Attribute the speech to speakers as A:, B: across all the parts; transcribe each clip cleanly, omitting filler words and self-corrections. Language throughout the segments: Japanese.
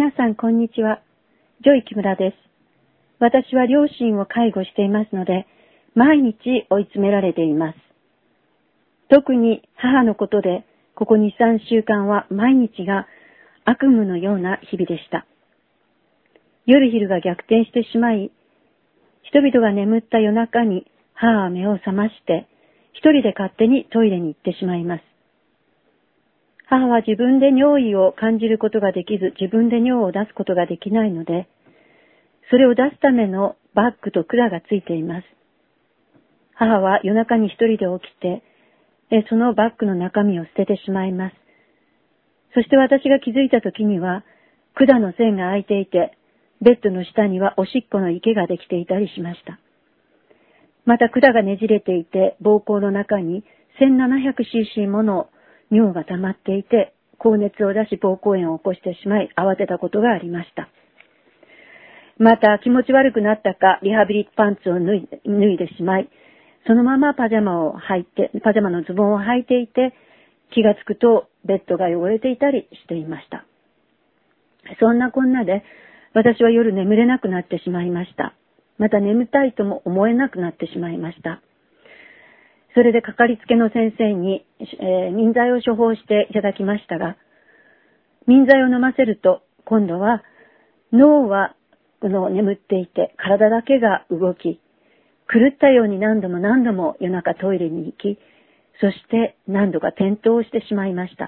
A: 皆さん、こんにちは。ジョイ木村です。私は両親を介護していますので、毎日追い詰められています。特に母のことで、ここ2、3週間は毎日が悪夢のような日々でした。夜昼が逆転してしまい、人々が眠った夜中に母は目を覚まして、一人で勝手にトイレに行ってしまいます。母は自分で尿意を感じることができず、自分で尿を出すことができないので、それを出すためのバッグと管がついています。母は夜中に一人で起きて、そのバッグの中身を捨ててしまいます。そして私が気づいた時には、管の線が開いていて、ベッドの下にはおしっこの池ができていたりしました。また管がねじれていて、膀胱の中に 1700cc もの尿が溜まっていて、高熱を出し膀胱炎を起こしてしまい、慌てたことがありました。また気持ち悪くなったか、リハビリパンツを脱いでしまい、そのままパジャマのズボンを履いていて、気がつくとベッドが汚れていたりしていました。そんなこんなで、私は夜眠れなくなってしまいました。また眠たいとも思えなくなってしまいました。それでかかりつけの先生に、眠剤を処方していただきましたが、眠剤を飲ませると、今度は脳は眠っていて、体だけが動き、狂ったように何度も夜中トイレに行き、そして何度か転倒してしまいました。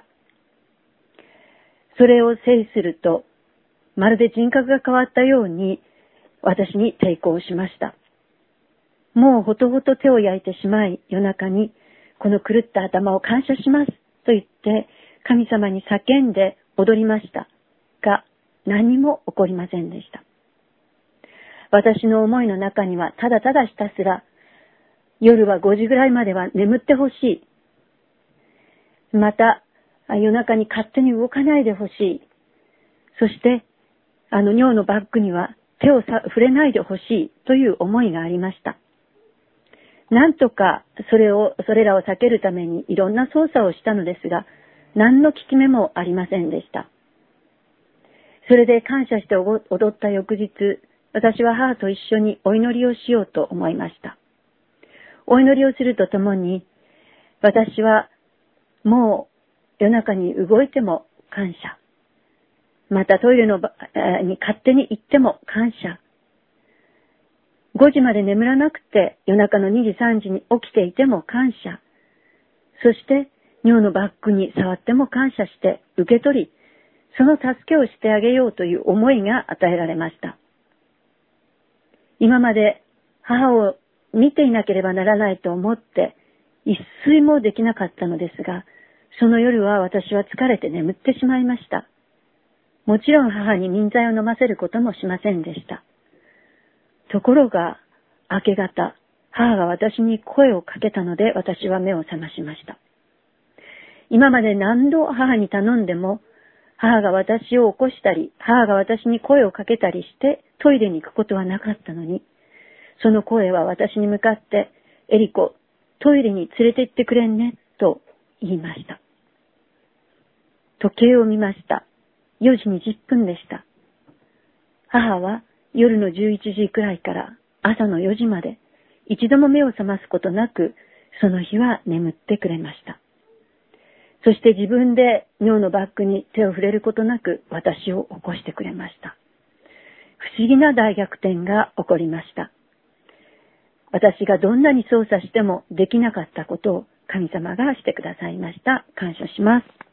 A: それを制すると、まるで人格が変わったように、私に抵抗しました。もうほとほと手を焼いてしまい、夜中にこの狂った頭を感謝しますと言って神様に叫んで踊りましたが、何にも起こりませんでした。私の思いの中にはただただひたすら、夜は5時ぐらいまでは眠ってほしい。また夜中に勝手に動かないでほしい。そして尿のバッグには手を触れないでほしいという思いがありました。なんとかそれらを避けるためにいろんな操作をしたのですが、何の効き目もありませんでした。それで感謝して踊った翌日、私は母と一緒にお祈りをしようと思いました。お祈りをするとともに、私はもう夜中に動いても感謝。またトイレに勝手に行っても感謝。5時まで眠らなくて夜中の2時3時に起きていても感謝。そして尿のバッグに触っても感謝して受け取り、その助けをしてあげようという思いが与えられました。今まで母を見ていなければならないと思って一睡もできなかったのですが、その夜は私は疲れて眠ってしまいました。もちろん母に眠剤を飲ませることもしませんでした。ところが、明け方、母が私に声をかけたので、私は目を覚ましました。今まで何度母に頼んでも、母が私を起こしたり、母が私に声をかけたりしてトイレに行くことはなかったのに、その声は私に向かって、エリコ、トイレに連れて行ってくれんね、と言いました。時計を見ました。4時20分でした。母は夜の11時くらいから朝の4時まで一度も目を覚ますことなく、その日は眠ってくれました。そして自分で尿のバッグに手を触れることなく私を起こしてくれました。不思議な大逆転が起こりました。私がどんなに操作してもできなかったことを神様がしてくださいました。感謝します。